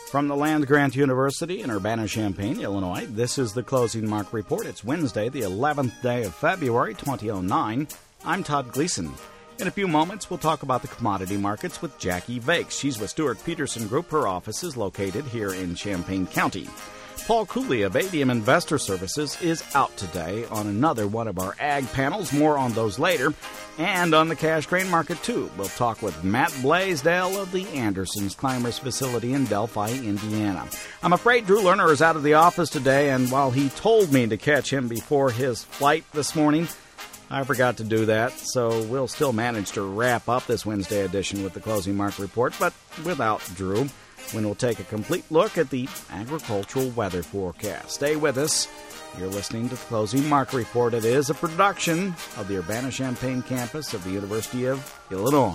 From the land-grant University in Urbana-Champaign, Illinois, this is the Closing Market Report. It's Wednesday, the 11th day of February, 2009. I'm Todd Gleason. In a few moments, we'll talk about the commodity markets with Jackie Vakes. She's with Stewart Peterson Group. Her office is located here in Champaign County. Paul Cooley of ADM Investor Services is out today on another one of our ag panels. More on those later. And on the cash grain market, too. We'll talk with Matt Blaisdell of the Andersons Climbers facility in Delphi, Indiana. I'm afraid Drew Lerner is out of the office today, and while he told me to catch him before his flight this morning, I forgot to do that, so we'll still manage to wrap up this Wednesday edition with the Closing Market Report, but without Drew, when we'll take a complete look at the agricultural weather forecast. Stay with us. You're listening to the Closing Market Report. It is a production of the Urbana-Champaign campus of the University of Illinois.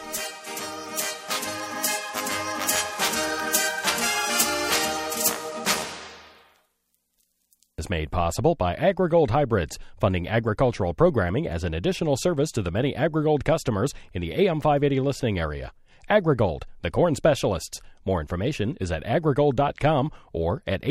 Is made possible by AgriGold Hybrids, funding agricultural programming as an additional service to the many AgriGold customers in the AM 580 listening area. AgriGold, the corn specialists. More information is at agrigold.com or at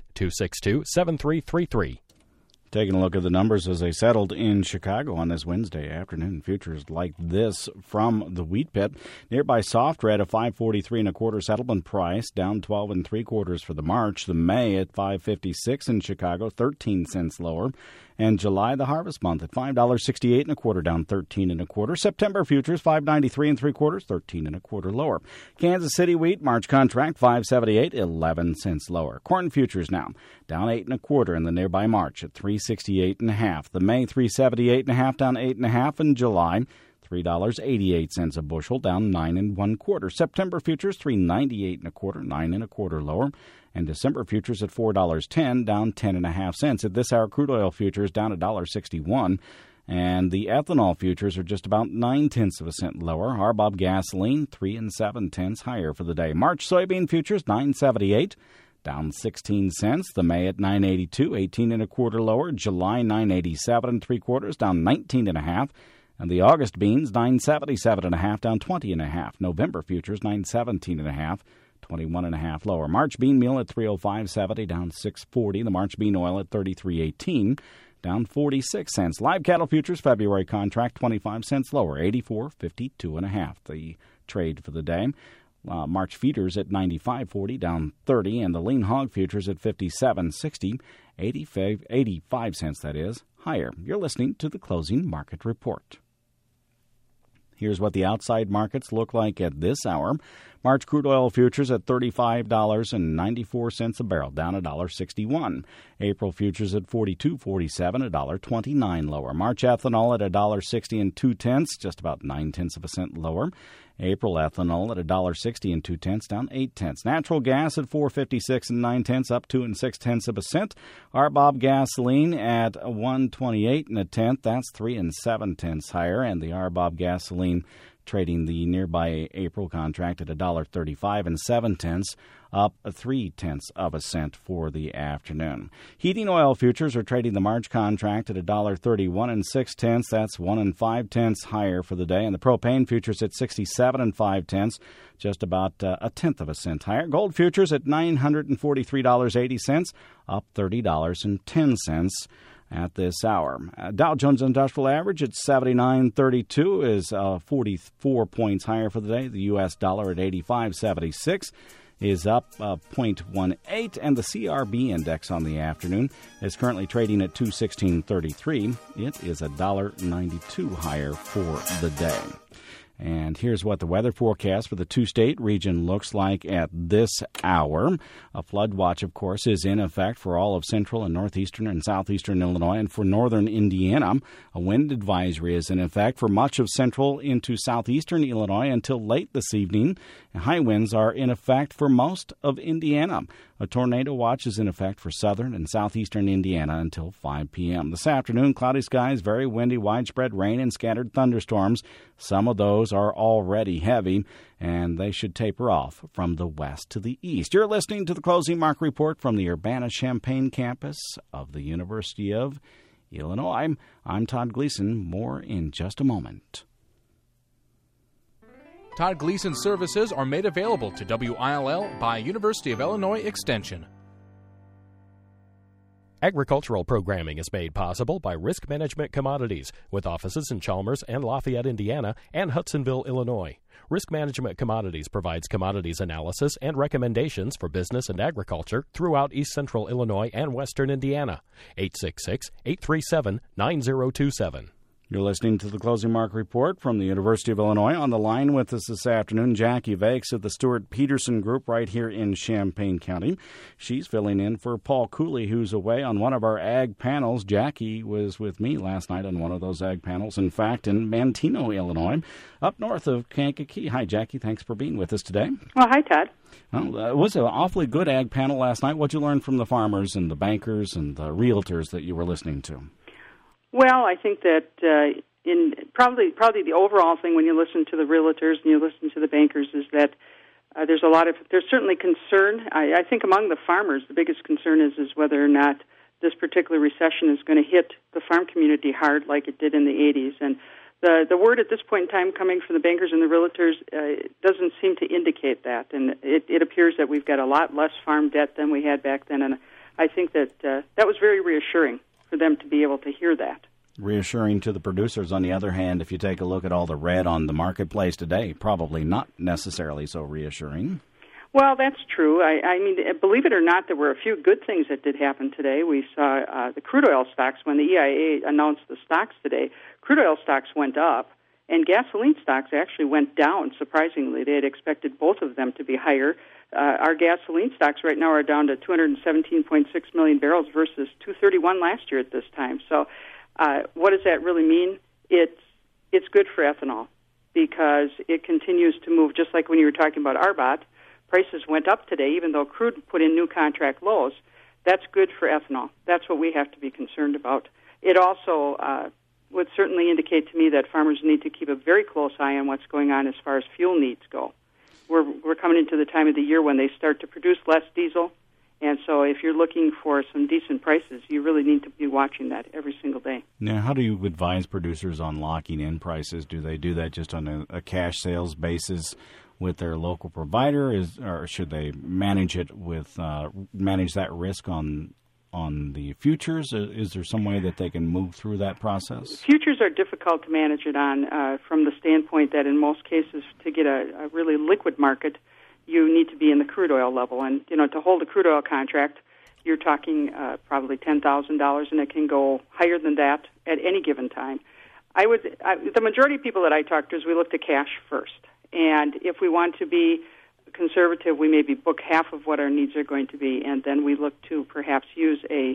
800-262-7333. Taking a look at the numbers as they settled in Chicago on this Wednesday afternoon. Futures like this from the wheat pit. Nearby soft red, a 5.43 1/4 settlement price, down 12 3/4 for the March. The May at 5.56 in Chicago, 13 cents lower. And July, the harvest month, at $5.68 1/4, down 13 1/4. September futures, 5.93 3/4, 13 1/4 lower. Kansas City wheat, March contract, 5.78, 11 cents lower. Corn futures now, down 8 1/4 in the nearby March at 3.68 1/2. The May, 3.78 1/2, down 8 1/2. And July, $3.88 a bushel, down 9 1/4. September futures, 3.98 1/4, 9 1/4 lower. And December futures at $4.10, down 10 1/2 cents. At this hour, crude oil futures down $1.61. And the ethanol futures are just about 9/10 of a cent lower. RBOB gasoline, 3 7/10 higher for the day. March soybean futures, 9.78, down 16 cents. The May at 9.82, 18 1/4 lower. July, 9.87 3/4, down 19 1/2. And the August beans, 9.77 1/2, down 20 1/2. November futures, 9.17 1/2. 21 1/2 lower. March bean meal at 305.70, down 6.40. The March bean oil at 33.18, down 46 cents. Live cattle futures February contract 25 cents lower, 84.52 1/2. The trade for the day. March feeders at 95.40, down 30, and the lean hog futures at 57.60, 85 cents that is higher. You're listening to the Closing Market Report. Here's what the outside markets look like at this hour. March crude oil futures at $35.94 a barrel, down $1.61. April futures at $42.47, $1.29 lower. March ethanol at $1.60 2/10, just about 9/10 of a cent lower. April ethanol at $1.60 2/10, down 8/10. Natural gas at $4.56 9/10, up 2 6/10 of a cent. RBOB gasoline at $1.28 1/10, that's 3 7/10 higher, and the RBOB gasoline trading the nearby April contract at $1.35 7/10, up 3/10 of a cent for the afternoon. Heating oil futures are trading the March contract at $1.31 6/10, that's 1 5/10 higher for the day, and the propane futures at 67 5/10, just about 1/10 of a cent higher. Gold futures at $943.80, up $30.10. At this hour. Dow Jones Industrial Average at 79.32 is 44 points higher for the day. The U.S. dollar at 85.76 is up 0.18, and the CRB index on the afternoon is currently trading at 216.33. It is $1.92 higher for the day. And here's what the weather forecast for the two-state region looks like at this hour. A flood watch, of course, is in effect for all of central and northeastern and southeastern Illinois, and for northern Indiana. A wind advisory is in effect for much of central into southeastern Illinois until late this evening. High winds are in effect for most of Indiana. A tornado watch is in effect for southern and southeastern Indiana until 5 p.m. This afternoon, cloudy skies, very windy, widespread rain, and scattered thunderstorms. Some of those are already heavy, and they should taper off from the west to the east. You're listening to the Closing Market Report from the Urbana-Champaign campus of the University of Illinois. I'm Todd Gleason. More in just a moment. Todd Gleason services are made available to WILL by University of Illinois Extension. Agricultural programming is made possible by Risk Management Commodities, with offices in Chalmers and Lafayette, Indiana, and Hudsonville, Illinois. Risk Management Commodities provides commodities analysis and recommendations for business and agriculture throughout East Central Illinois and Western Indiana. 866-837-9027. You're listening to the Closing Market Report from the University of Illinois. On the line with us this afternoon, Jackie Vakes of the Stuart Peterson Group right here in Champaign County. She's filling in for Paul Cooley, who's away on one of our ag panels. Jackie was with me last night on one of those ag panels, in fact, in Manteno, Illinois, up north of Kankakee. Hi, Jackie. Thanks for being with us today. Well, hi, Todd. Well, it was an awfully good ag panel last night. What'd you learn from the farmers and the bankers and the realtors that you were listening to? Well, I think that in probably the overall thing when you listen to the realtors and you listen to the bankers is that there's certainly concern. I think among the farmers, the biggest concern is whether or not this particular recession is going to hit the farm community hard like it did in the 80s. And the word at this point in time coming from the bankers and the realtors doesn't seem to indicate that. And it appears that we've got a lot less farm debt than we had back then. And I think that that was very reassuring for them to be able to hear that. Reassuring to the producers. On the other hand, if you take a look at all the red on the marketplace today, probably not necessarily so reassuring. Well, that's true. I mean, believe it or not, there were a few good things that did happen today. We saw the crude oil stocks, when the EIA announced the stocks today, crude oil stocks went up, and gasoline stocks actually went down, surprisingly. They had expected both of them to be higher. Our gasoline stocks right now are down to 217.6 million barrels versus 231 last year at this time. So what does that really mean? It's good for ethanol because it continues to move, just like when you were talking about RBOT. Prices went up today, even though crude put in new contract lows. That's good for ethanol. That's what we have to be concerned about. It also would certainly indicate to me that farmers need to keep a very close eye on what's going on as far as fuel needs go. We're coming into the time of the year when they start to produce less diesel, and so if you're looking for some decent prices, you really need to be watching that every single day. Now, how do you advise producers on locking in prices? Do they do that just on a cash sales basis with their local provider, or should they manage it with manage that risk on the futures? Is there some way that they can move through that process? Futures are difficult to manage it on from the standpoint that in most cases to get a really liquid market, you need to be in the crude oil level. And, to hold a crude oil contract, you're talking probably $10,000, and it can go higher than that at any given time. The majority of people that I talk to is we look to cash first. And if we want to be conservative, we maybe book half of what our needs are going to be, and then we look to perhaps use a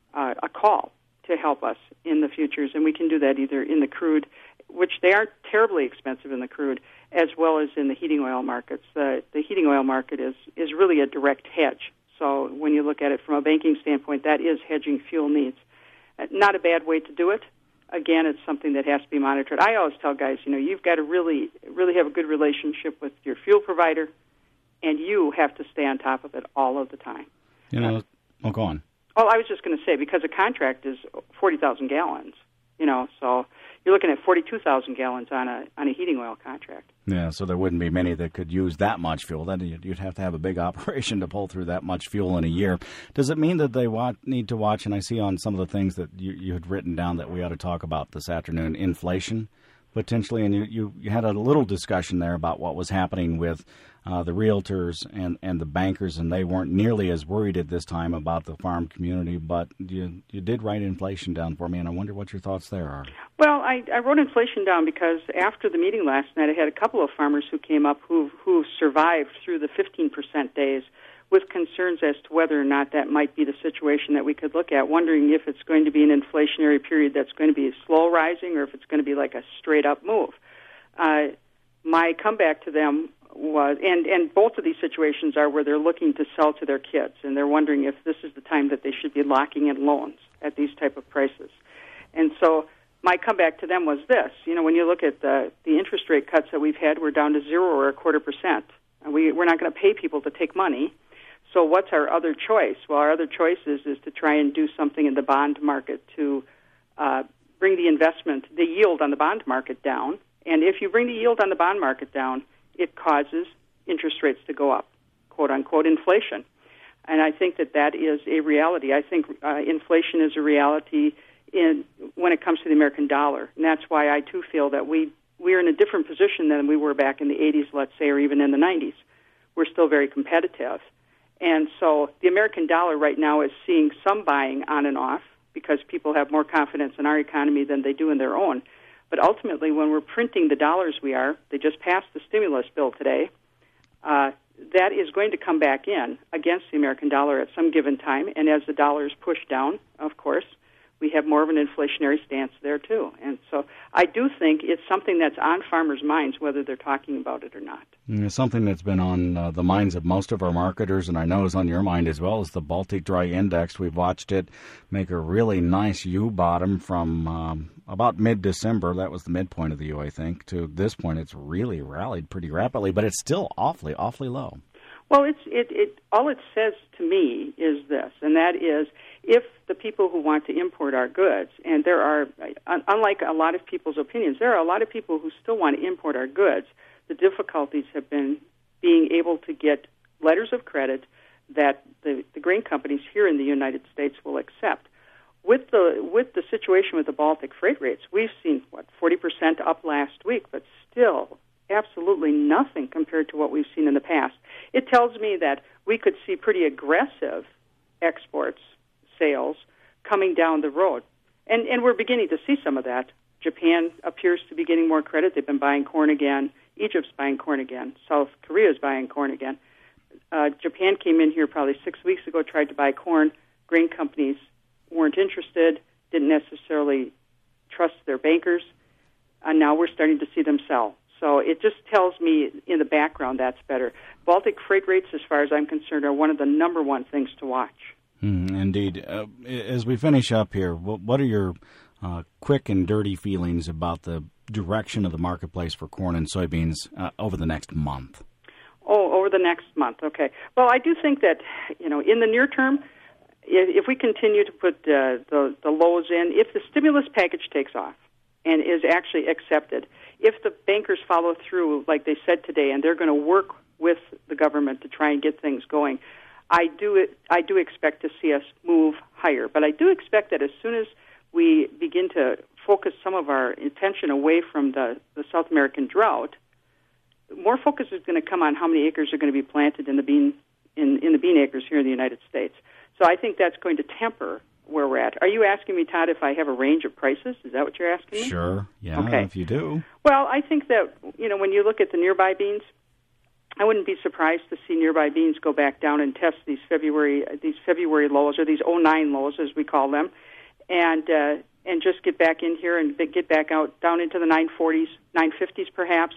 call to help us in the futures. And we can do that either in the crude, which they aren't terribly expensive in the crude, as well as in the heating oil markets. The heating oil market is really a direct hedge. So when you look at it from a banking standpoint, that is hedging fuel needs. Not a bad way to do it. Again, it's something that has to be monitored. I always tell guys, you've got to really have a good relationship with your fuel provider, and you have to stay on top of it all of the time. Go on. Well, I was just going to say, because a contract is 40,000 gallons, so you're looking at 42,000 gallons on a heating oil contract. Yeah, so there wouldn't be many that could use that much fuel. Then you'd have to have a big operation to pull through that much fuel in a year. Does it mean that they need to watch, and I see on some of the things that you had written down that we ought to talk about this afternoon, inflation potentially, and you had a little discussion there about what was happening with the realtors and the bankers, and they weren't nearly as worried at this time about the farm community, but you did write inflation down for me, and I wonder what your thoughts there are. Well, I wrote inflation down because after the meeting last night, I had a couple of farmers who came up who survived through the 15% days with concerns as to whether or not that might be the situation that we could look at, wondering if it's going to be an inflationary period that's going to be slow rising or if it's going to be like a straight-up move. My comeback to them was, and both of these situations are where they're looking to sell to their kids, and they're wondering if this is the time that they should be locking in loans at these type of prices. And so my comeback to them was this. When you look at the interest rate cuts that we've had, we're down to 0 or 0.25%. And we're not going to pay people to take money. So what's our other choice? Well, our other choice is to try and do something in the bond market to bring the yield on the bond market down. And if you bring the yield on the bond market down, it causes interest rates to go up, quote-unquote inflation. And I think that is a reality. I think inflation is a reality when it comes to the American dollar. And that's why I, too, feel that we're in a different position than we were back in the 80s, let's say, or even in the 90s. We're still very competitive. And so the American dollar right now is seeing some buying on and off because people have more confidence in our economy than they do in their own. But ultimately, when we're printing the dollars they just passed the stimulus bill today, that is going to come back in against the American dollar at some given time. And as the dollar is pushed down, of course, we have more of an inflationary stance there, too. And so I do think it's something that's on farmers' minds, whether they're talking about it or not. It's something that's been on the minds of most of our marketers, and I know is on your mind as well, as the Baltic Dry Index. We've watched it make a really nice U-bottom from about mid-December. That was the midpoint of the U, I think. To this point, it's really rallied pretty rapidly, but it's still awfully low. Well, all it says to me is this, and that is if the people who want to import our goods, and there are, unlike a lot of people's opinions, there are a lot of people who still want to import our goods. The difficulties have been being able to get letters of credit that the grain companies here in the United States will accept. With the situation with the Baltic freight rates, we've seen, 40% up last week, but still absolutely nothing compared to what we've seen in the past. It tells me that we could see pretty aggressive exports, sales, coming down the road. And we're beginning to see some of that. Japan appears to be getting more credit. They've been buying corn again. Egypt's buying corn again. South Korea's buying corn again. Japan came in here probably 6 weeks ago, tried to buy corn. Grain companies weren't interested, didn't necessarily trust their bankers, and now we're starting to see them sell. So it just tells me in the background that's better. Baltic freight rates, as far as I'm concerned, are one of the number one things to watch. Indeed. As we finish up here, what are your quick and dirty feelings about the direction of the marketplace for corn and soybeans over the next month? Oh, over the next month. Okay. Well, I do think that, in the near term, if we continue to put the lows in, if the stimulus package takes off and is actually accepted, if the bankers follow through like they said today, and they're going to work with the government to try and get things going, I do expect to see us move higher. But I do expect that as soon as we begin to focus some of our attention away from the South American drought, more focus is going to come on how many acres are going to be planted in the bean acres here in the United States. So I think that's going to temper where we're at. Are you asking me, Todd, if I have a range of prices? Is that what you're asking me? Sure. Yeah, okay. If you do. Well, I think that, when you look at the nearby beans, I wouldn't be surprised to see nearby beans go back down and test these February lows, or these 09 lows, as we call them, and just get back in here and get back out down into the 940s, 950s perhaps.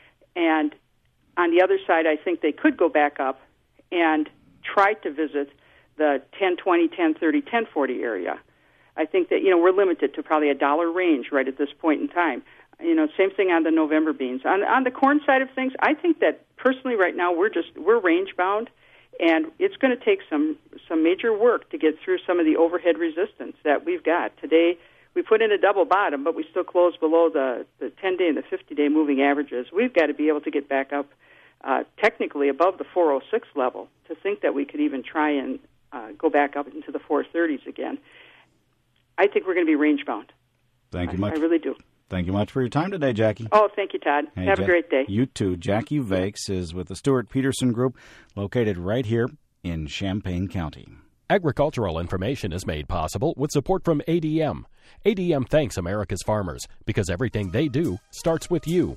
And on the other side, I think they could go back up and try to visit the 1020, 1030, 1040 area. I think that, we're limited to probably $1 range right at this point in time. Same thing on the November beans. On the corn side of things, I think that personally right now we're range bound, and it's going to take some major work to get through some of the overhead resistance that we've got. Today we put in a double bottom, but we still close below the 10-day and the 50-day moving averages. We've got to be able to get back up technically above the 406 level to think that we could even try and go back up into the 430s again. I think we're going to be range bound. Thank you much. I really do. Thank you much for your time today, Jackie. Oh, thank you, Todd. Hey, have a great day. You too. Jackie Vakes is with the Stewart Peterson Group, located right here in Champaign County. Agricultural information is made possible with support from ADM. ADM thanks America's farmers because everything they do starts with you.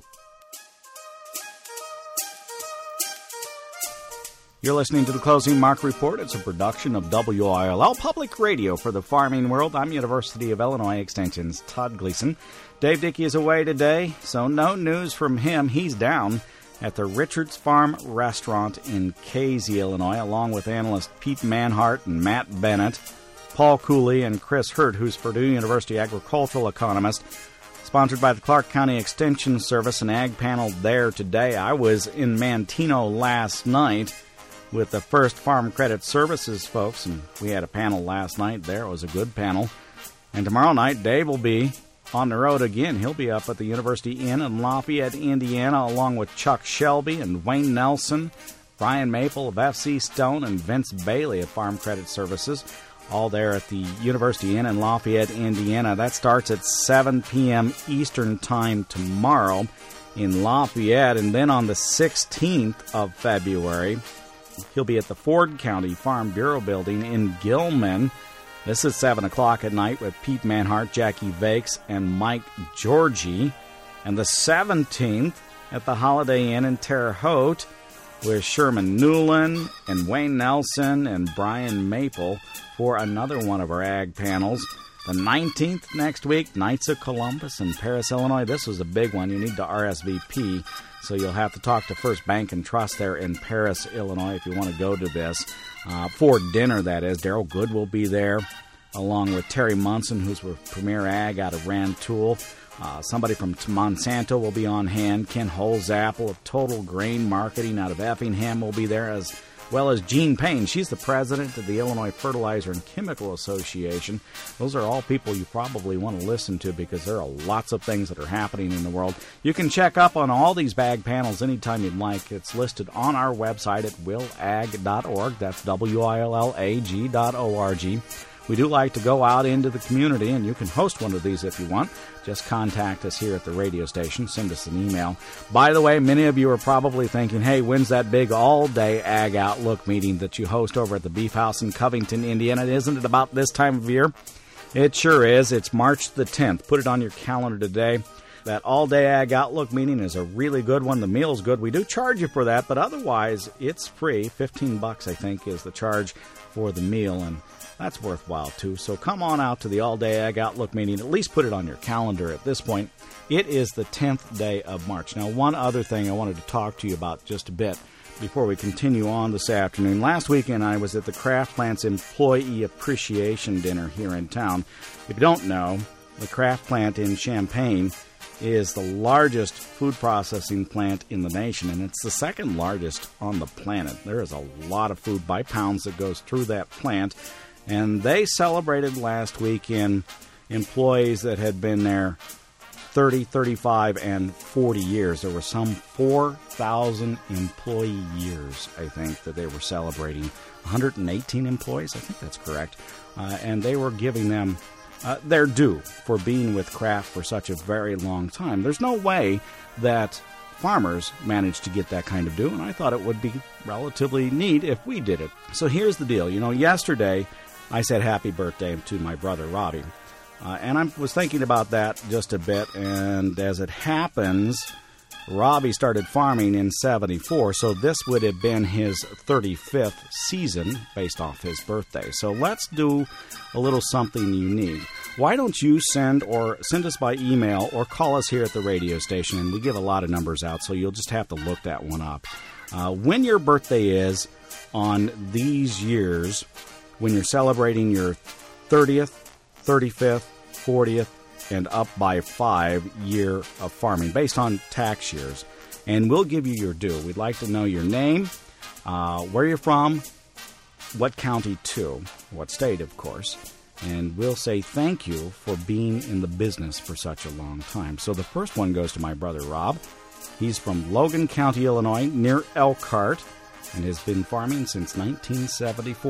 You're listening to the Closing Mark Report. It's a production of WILL Public Radio for the farming world. I'm University of Illinois Extension's Todd Gleason. Dave Dickey is away today, so no news from him. He's down at the Richards Farm Restaurant in Casey, Illinois, along with analysts Pete Manhart and Matt Bennett, Paul Cooley, and Chris Hurt, who's Purdue University agricultural economist. Sponsored by the Clark County Extension Service, an ag panel there today. I was in Manteno last night with the First Farm Credit Services folks, and we had a panel last night there. It was a good panel. And tomorrow night, Dave will be on the road again. He'll be up at the University Inn in Lafayette, Indiana, along with Chuck Shelby and Wayne Nelson, Brian Maple of FC Stone, and Vince Bailey of Farm Credit Services, all there at the University Inn in Lafayette, Indiana. That starts at 7 p.m. Eastern Time tomorrow in Lafayette. And then on the 16th of February, he'll be at the Ford County Farm Bureau Building in Gilman. This is 7 o'clock at night with Pete Manhart, Jackie Vakes, and Mike Georgie. And the 17th at the Holiday Inn in Terre Haute with Sherman Newland and Wayne Nelson and Brian Maple for another one of our ag panels. The 19th next week, Knights of Columbus in Paris, Illinois. This was a big one. You need to RSVP, so you'll have to talk to First Bank and Trust there in Paris, Illinois, if you want to go to this. For dinner, that is. Daryl Good will be there, along with Terry Munson, who's with Premier Ag out of Rantoul. Somebody from Monsanto will be on hand. Ken Holzapple of Total Grain Marketing out of Effingham will be there, as well as Jean Payne. She's the president of the Illinois Fertilizer and Chemical Association. Those are all people you probably want to listen to because there are lots of things that are happening in the world. You can check up on all these bag panels anytime you'd like. It's listed on our website at willag.org. That's willag.org. We do like to go out into the community, and you can host one of these if you want. Just contact us here at the radio station. Send us an email. By the way, many of you are probably thinking, hey, when's that big all-day Ag Outlook meeting that you host over at the Beef House in Covington, Indiana? Isn't it about this time of year? It sure is. It's March the 10th. Put it on your calendar today. That all-day Ag Outlook meeting is a really good one. The meal's good. We do charge you for that, but otherwise it's free. $15, I think, is the charge for the meal, and that's worthwhile, too. So come on out to the All-Day Ag Outlook meeting. At least put it on your calendar at this point. It is the 10th day of March. Now, one other thing I wanted to talk to you about just a bit before we continue on this afternoon. Last weekend, I was at the Kraft Plant's Employee Appreciation Dinner here in town. If you don't know, the Kraft Plant in Champaign is the largest food processing plant in the nation, and it's the second largest on the planet. There is a lot of food by pounds that goes through that plant. And they celebrated last weekend employees that had been there 30, 35, and 40 years. There were some 4,000 employee years, I think, that they were celebrating. 118 employees, I think that's correct. And they were giving them their due for being with Kraft for such a very long time. There's no way that farmers managed to get that kind of due, and I thought it would be relatively neat if we did it. So here's the deal. You know, yesterday I said happy birthday to my brother, Robbie. And I was thinking about that just a bit, and as it happens, Robbie started farming in 74, so this would have been his 35th season based off his birthday. So let's do a little something unique. Why don't you send us by email or call us here at the radio station, and we give a lot of numbers out, so you'll just have to look that one up. When your birthday is on these years, when you're celebrating your 30th, 35th, 40th, and up by 5 year of farming based on tax years. And we'll give you your due. We'd like to know your name, where you're from, what county to, what state, of course. And we'll say thank you for being in the business for such a long time. So the first one goes to my brother, Rob. He's from Logan County, Illinois, near Elkhart, and has been farming since 1974.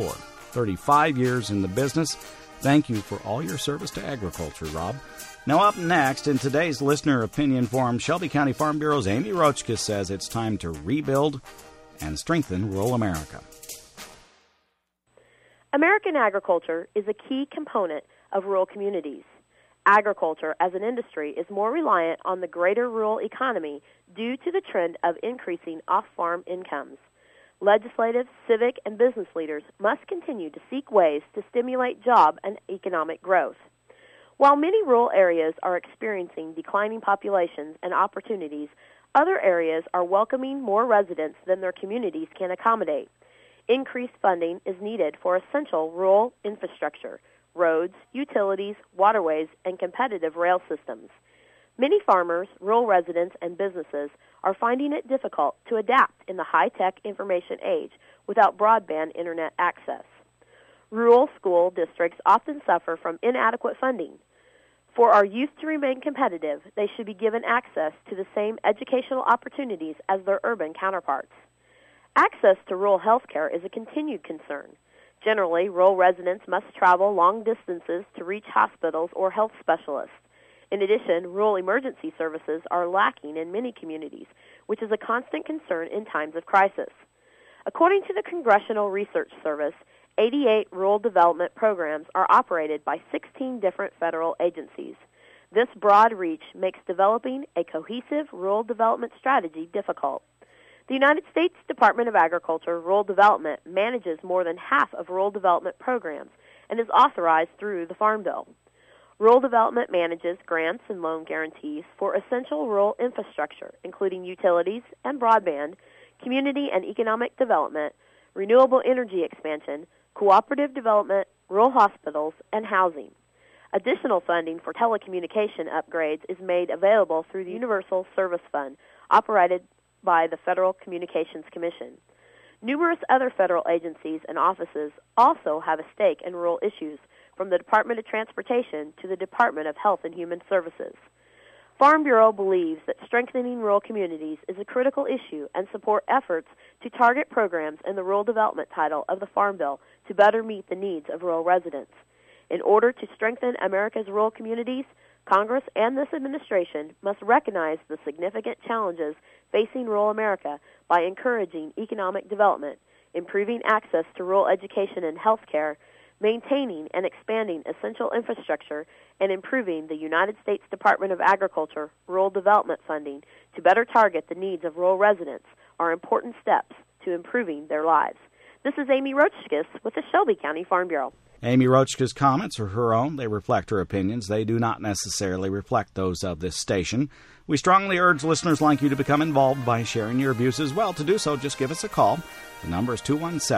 35 years in the business. Thank you for all your service to agriculture, Rob. Now up next, in today's Listener Opinion Forum, Shelby County Farm Bureau's Amy Rochka says it's time to rebuild and strengthen rural America. American agriculture is a key component of rural communities. Agriculture as an industry is more reliant on the greater rural economy due to the trend of increasing off-farm incomes. Legislative, civic, and business leaders must continue to seek ways to stimulate job and economic growth. While many rural areas are experiencing declining populations and opportunities, other areas are welcoming more residents than their communities can accommodate. Increased funding is needed for essential rural infrastructure, roads, utilities, waterways, and competitive rail systems. Many farmers, rural residents, and businesses are finding it difficult to adapt in the high-tech information age without broadband internet access. Rural school districts often suffer from inadequate funding. For our youth to remain competitive, they should be given access to the same educational opportunities as their urban counterparts. Access to rural health care is a continued concern. Generally, rural residents must travel long distances to reach hospitals or health specialists. In addition, rural emergency services are lacking in many communities, which is a constant concern in times of crisis. According to the Congressional Research Service, 88 rural development programs are operated by 16 different federal agencies. This broad reach makes developing a cohesive rural development strategy difficult. The United States Department of Agriculture Rural Development manages more than half of rural development programs and is authorized through the Farm Bill. Rural Development manages grants and loan guarantees for essential rural infrastructure, including utilities and broadband, community and economic development, renewable energy expansion, cooperative development, rural hospitals, and housing. Additional funding for telecommunication upgrades is made available through the Universal Service Fund, operated by the Federal Communications Commission. Numerous other federal agencies and offices also have a stake in rural issues, from the Department of Transportation to the Department of Health and Human Services. Farm Bureau believes that strengthening rural communities is a critical issue and support efforts to target programs in the Rural Development title of the Farm Bill to better meet the needs of rural residents. In order to strengthen America's rural communities, Congress and this administration must recognize the significant challenges facing rural America by encouraging economic development, improving access to rural education and health care, maintaining and expanding essential infrastructure, and improving the United States Department of Agriculture rural development funding to better target the needs of rural residents are important steps to improving their lives. This is Amy Roachkis with the Shelby County Farm Bureau. Amy Roachkis' comments are her own. They reflect her opinions. They do not necessarily reflect those of this station. We strongly urge listeners like you to become involved by sharing your views as well. To do so, just give us a call. The number is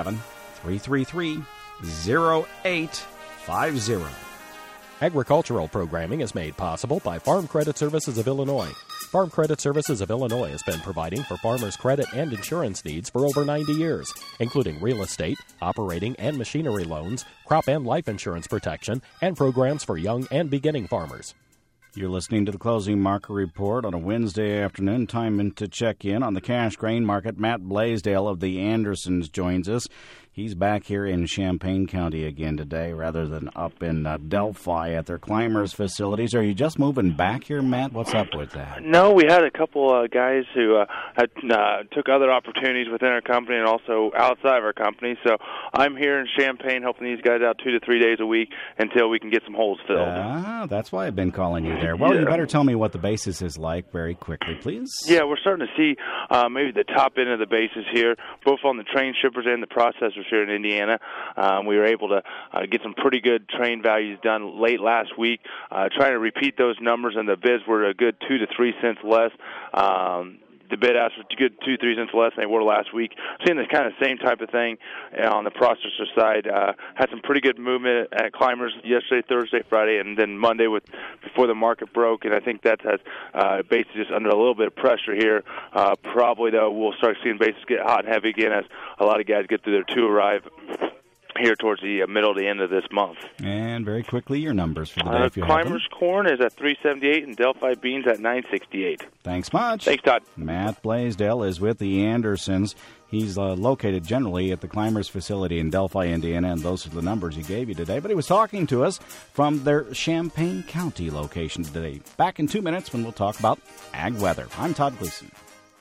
217-333-0850. Agricultural programming is made possible by Farm Credit Services of Illinois. Farm Credit Services of Illinois has been providing for farmers' credit and insurance needs for over 90 years, including real estate, operating and machinery loans, crop and life insurance protection, and programs for young and beginning farmers. You're listening to the Closing Market Report on a Wednesday afternoon. Time to check in on the cash grain market. Matt Blaisdell of the Andersons joins us. He's back here in Champaign County again today rather than up in Delphi at their Climbers facilities. Are you just moving back here, Matt? What's up with that? No, we had a couple guys who had took other opportunities within our company and also outside of our company. So I'm here in Champaign helping these guys out 2 to 3 days a week until we can get some holes filled. That's why I've been calling you there. Well, You better tell me what the basis is like very quickly, please. Yeah, we're starting to see maybe the top end of the basis here, both on the train shippers and the processors here in Indiana. We were able to get some pretty good train values done late last week, trying to repeat those numbers, and the bids were a good 2 to 3 cents less. The bid asked for good 2-3 cents less than they were last week. Seeing the kind of same type of thing on the processor side. Had some pretty good movement at Climbers yesterday, Thursday, Friday, and then Monday before the market broke. And I think that has basically just under a little bit of pressure here. Probably though we'll start seeing bases get hot and heavy again as a lot of guys get through their to arrive here towards the middle to end of this month. And very quickly, your numbers for the day if you have them. Climbers corn is at $3.78 and Delphi beans at $9.68. Thanks much. Thanks, Todd. Matt Blaisdell is with the Andersons. He's located generally at the Climbers facility in Delphi, Indiana, and those are the numbers he gave you today. But he was talking to us from their Champaign County location today. Back in 2 minutes when we'll talk about ag weather. I'm Todd Gleason.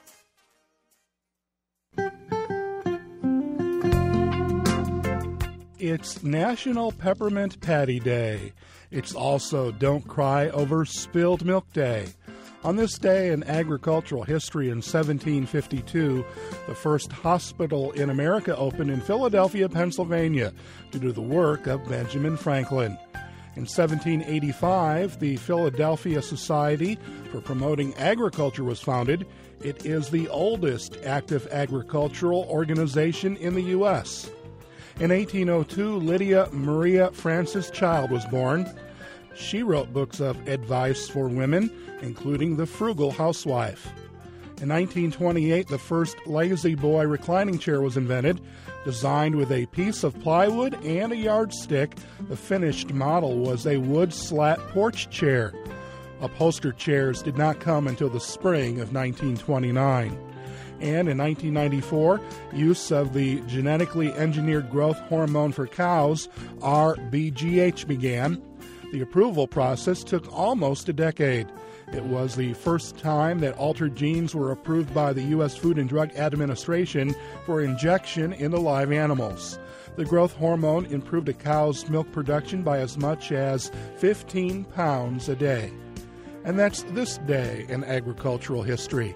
It's National Peppermint Patty Day. It's also Don't Cry Over Spilled Milk Day. On this day in agricultural history in 1752, the first hospital in America opened in Philadelphia, Pennsylvania, to do the work of Benjamin Franklin. In 1785, the Philadelphia Society for Promoting Agriculture was founded. It is the oldest active agricultural organization in the U.S. In 1802, Lydia Maria Frances Child was born. She wrote books of advice for women, including The Frugal Housewife. In 1928, the first Lazy Boy reclining chair was invented. Designed with a piece of plywood and a yardstick, the finished model was a wood slat porch chair. Upholstered chairs did not come until the spring of 1929. And in 1994, use of the genetically engineered growth hormone for cows, RBGH, began. The approval process took almost a decade. It was the first time that altered genes were approved by the U.S. Food and Drug Administration for injection into live animals. The growth hormone improved a cow's milk production by as much as 15 pounds a day. And that's this day in agricultural history.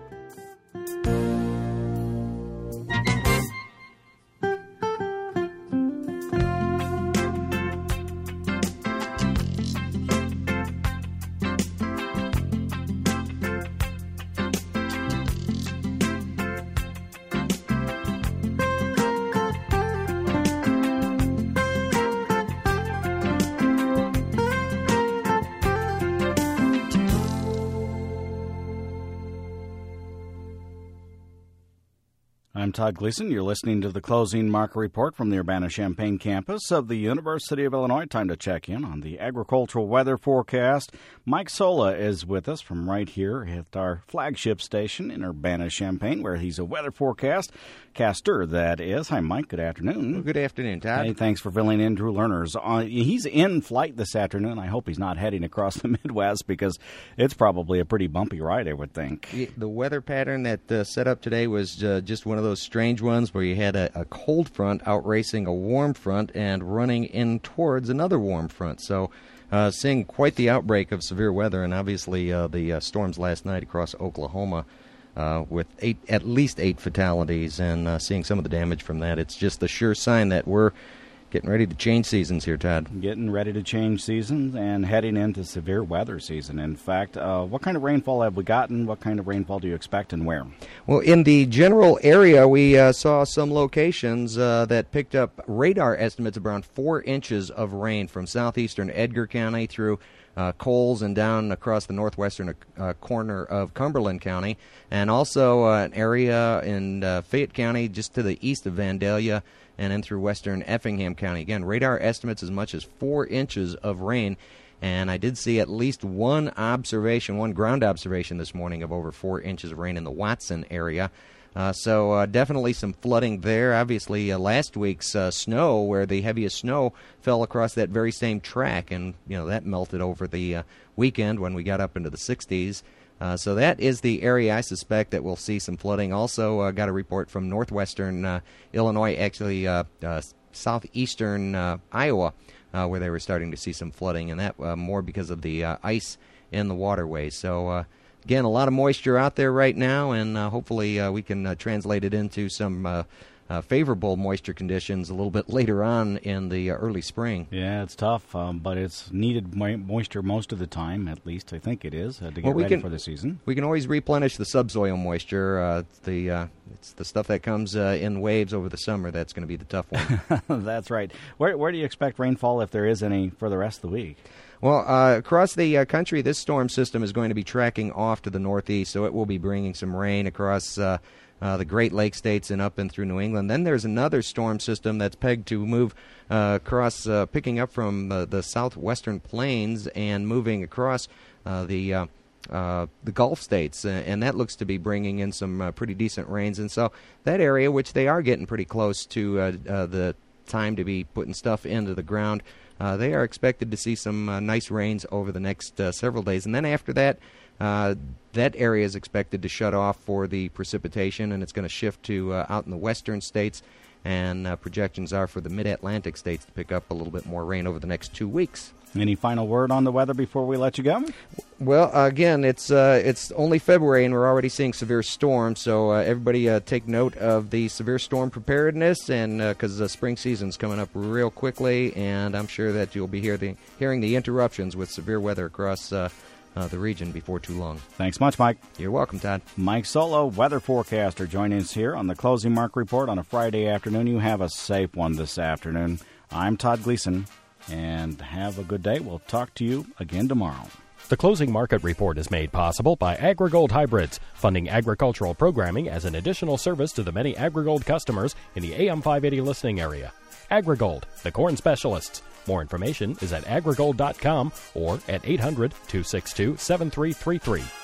I'm Todd Gleason. You're listening to the Closing Market Report from the Urbana-Champaign campus of the University of Illinois. Time to check in on the agricultural weather forecast. Mike Sola is with us from right here at our flagship station in Urbana-Champaign, where he's a weather forecaster, that is. Hi, Mike. Good afternoon. Well, good afternoon, Todd. Hey, thanks for filling in, Drew Lerner's. He's in flight this afternoon. I hope he's not heading across the Midwest because it's probably a pretty bumpy ride, I would think. The weather pattern that set up today was just one of those strange ones where you had a cold front outracing a warm front and running in towards another warm front. So seeing quite the outbreak of severe weather, and obviously the storms last night across Oklahoma with at least 8 fatalities, and seeing some of the damage from that. It's just a sure sign that we're getting ready to change seasons here, Todd. Getting ready to change seasons and heading into severe weather season. In fact, what kind of rainfall have we gotten? What kind of rainfall do you expect and where? Well, in the general area, we saw some locations that picked up radar estimates of around 4 inches of rain from southeastern Edgar County through Coles and down across the northwestern corner of Cumberland County, and also an area in Fayette County just to the east of Vandalia, and then through western Effingham County. Again, radar estimates as much as 4 inches of rain, and I did see at least one ground observation this morning of over 4 inches of rain in the Watson area. So definitely some flooding there. Obviously, last week's snow, where the heaviest snow fell across that very same track, and that melted over the weekend when we got up into the 60s. So that is the area I suspect that we'll see some flooding. Also got a report from northwestern Illinois, actually southeastern Iowa, where they were starting to see some flooding, and that more because of the ice in the waterways. So again, a lot of moisture out there right now, and hopefully we can translate it into some favorable moisture conditions a little bit later on in the early spring. Yeah, it's tough, but it's needed moisture most of the time, at least I think it is, to get ready for the season. We can always replenish the subsoil moisture. It's the stuff that comes in waves over the summer that's going to be the tough one. That's right. Where do you expect rainfall, if there is any, for the rest of the week? Well, across the country, this storm system is going to be tracking off to the northeast, so it will be bringing some rain across the Great Lakes states and up and through New England. Then there's another storm system that's pegged to move across, picking up from the southwestern plains and moving across the Gulf states, and that looks to be bringing in some pretty decent rains. And so that area, which they are getting pretty close to the time to be putting stuff into the ground, they are expected to see some nice rains over the next several days. And then after that, that area is expected to shut off for the precipitation, and it's going to shift to out in the western states, and projections are for the mid-Atlantic states to pick up a little bit more rain over the next 2 weeks. Any final word on the weather before we let you go? Well, again, it's only February, and we're already seeing severe storms, so everybody take note of the severe storm preparedness, and because the spring season's coming up real quickly, and I'm sure that you'll be hearing the interruptions with severe weather across the region before too long. Thanks much, Mike. You're welcome, Todd. Mike Solo, weather forecaster, joining us here on the Closing Market Report on a Friday afternoon. You have a safe one this afternoon. I'm Todd Gleason, and have a good day. We'll talk to you again tomorrow. The closing market report is made possible by AgriGold Hybrids, funding agricultural programming as an additional service to the many AgriGold customers in the AM 580 listening area. AgriGold, the corn specialists. More information is at agrigold.com or at 800-262-7333.